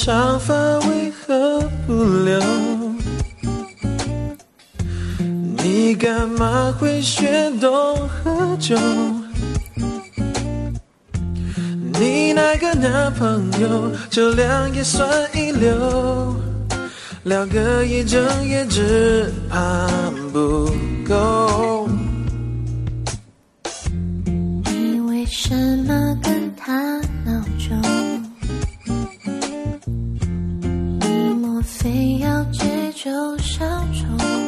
长发为何不留？你干嘛会学懂喝酒？你那个男朋友酒量也算一流，聊个一整夜只怕不够。 你为什么跟他闹钟？你莫非要借酒消愁？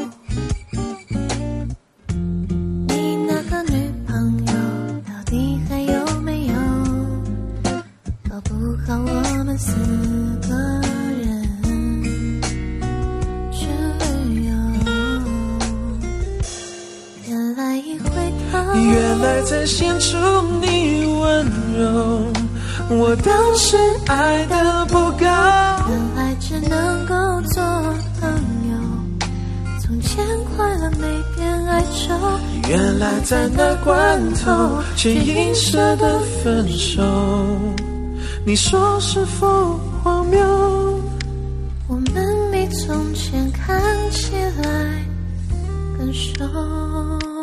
你那个女朋友到底还有没有？搞不好我们4个人去旅游。原来一回头， 原来才显出你温柔，我当时爱得不够， 原来只能够做朋友，从前快乐没变哀愁， 原来在那关头却硬舍得分手，你说是否荒谬？ 我们比从前看起来更熟。